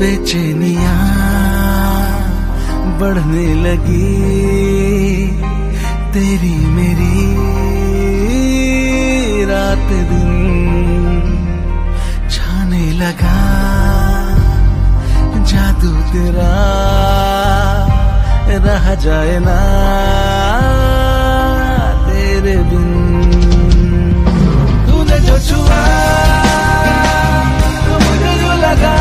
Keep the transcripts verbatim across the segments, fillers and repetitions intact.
बेचैनिया बढ़ने लगी, तेरी मेरी रात दिन छाने लगा, जादू तेरा रह जाए ना तेरे बिन। तूने जो छुआ तो मुझे जो लगा,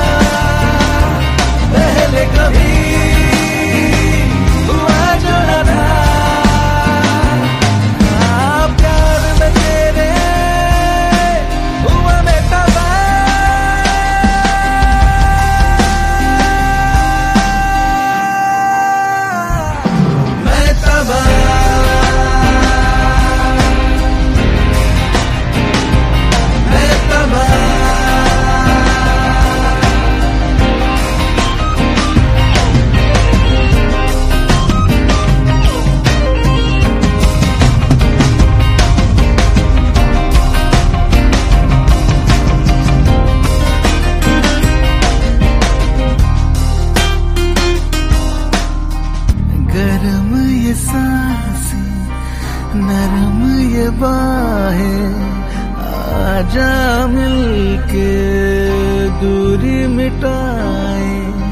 पहले कभी हुआ जो न था। हाँ, प्यार में तेरे हुआ मैं तबाह, मैं तबाह, मैं तबाह। गरम ये सांसें, नरम ये बाहें, आजा मिलके दूरी मिटाए।